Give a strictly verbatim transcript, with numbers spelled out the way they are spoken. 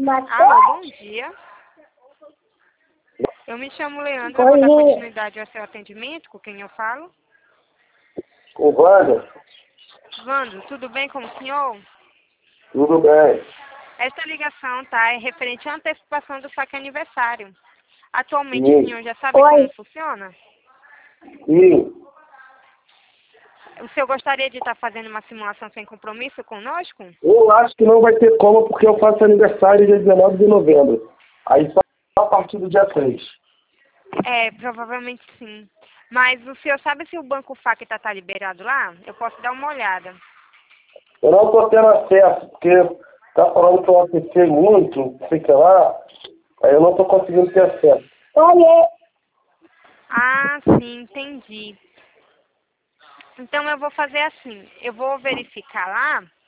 Alô, bom dia. Eu me chamo Leandro, vou dar continuidade ao seu atendimento, com quem eu falo. O Wanda? Wando, tudo bem com o senhor? Tudo bem. Esta ligação, tá, é referente à antecipação do saque aniversário. Atualmente Sim. o senhor já sabe Oi. como funciona? Sim. O senhor gostaria de estar fazendo uma simulação sem compromisso conosco? Eu acho que não vai ter como, porque eu faço aniversário dia dezenove de novembro. Aí só a partir do dia três. É, provavelmente sim. Mas o senhor sabe se o Banco Facta está liberado lá? Eu posso dar uma olhada. Eu não estou tendo acesso, porque tá falando que eu acessei muito, não sei o que lá. Aí eu não estou conseguindo ter acesso. Oiê. Ah, sim, entendi. Então eu vou fazer assim, eu vou verificar lá